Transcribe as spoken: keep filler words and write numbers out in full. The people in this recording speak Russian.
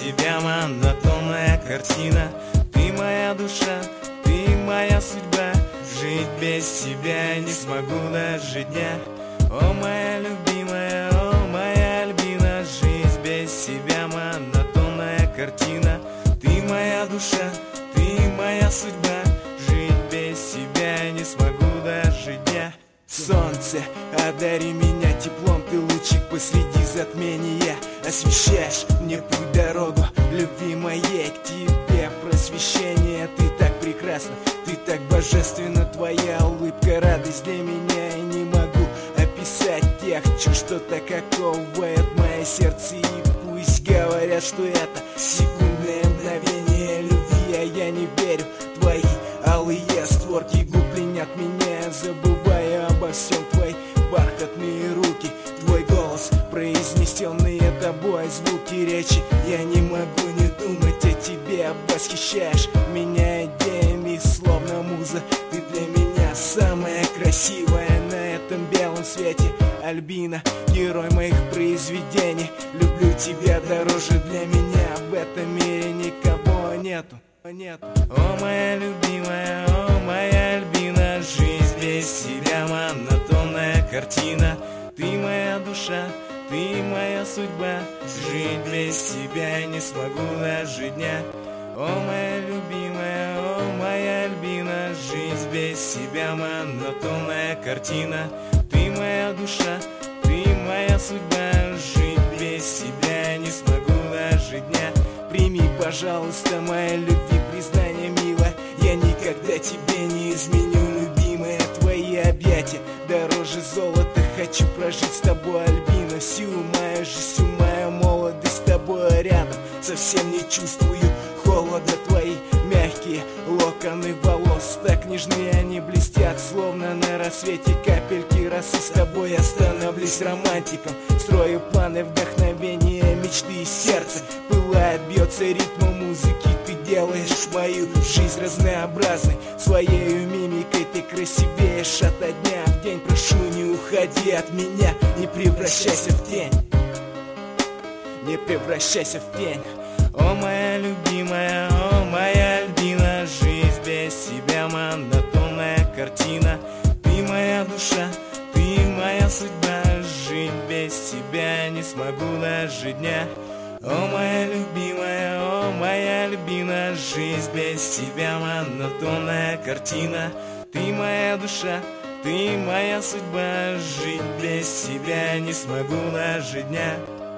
себя монотонная картина. Ты моя душа, ты моя судьба. Жить без тебя не смогу даже дня. О, моя любимая, о, моя Альбина, жизнь без себя монотонная картина. Ты моя душа, ты моя судьба. Жить без себя не смогу даже дня. Солнце, одари меня теплом, ты лучик посреди затмения. Освещаешь мне путь, дорогу, любви моей к тебе просвещение. Ты так прекрасна, ты так божественна, твоя улыбка радость для меня. И не могу описать тех чувств, что так оковывает мое сердце. И пусть говорят, что это секундное мгновение любви, а я не верю. Твои алые створки губ пленят меня, забывая обо всем. Твои бархатные руки, твой голос, произнесенные тобой звуки речи. Я не могу не думать о тебе, восхищаешь меня идеями, словно муза. Ты для меня самая красивая на этом белом свете. Альбина, герой моих произведений. Люблю тебя дороже для меня, в этом мире никого нету. Нет. О, моя любимая, о, моя Альбина, жизнь без себя монотонная картина. Ты моя душа, ты моя судьба. Жить без себя не смогу даже дня. О, моя любимая, о, моя Альбина, жизнь без себя монотонная картина. Ты моя душа, ты моя судьба. Жить без себя не смогу даже дня. Прими, пожалуйста, моя любви признание, милая. Я никогда тебе не изменю, любимая. Твои объятия дороже золота. Хочу прожить с тобой, Альбина, всю мою жизнь, всю мою молодость с тобой рядом. Совсем не чувствую холода. Твои мягкие локоны волос, так нежны они блестят, словно на рассвете капельки росы. С тобой я становлюсь романтиком, строю планы, вдохновения, мечты и сердце пылает, бьется ритмом музыки. Ты делаешь мою жизнь разнообразной, своей мимикой ты красивеешь ото дня в день. Прошу, не уходи от меня, не превращайся в тень, не превращайся в тень. О, моя любимая, о, моя Альбина, жизнь без себя монотонная картина. Ты моя душа, ты моя судьба. Жить без тебя не смогу даже дня. О, моя любимая, о, моя Альбина, жизнь без тебя монотонная картина. Ты моя душа, ты моя судьба. Жить без тебя не смогу даже дня.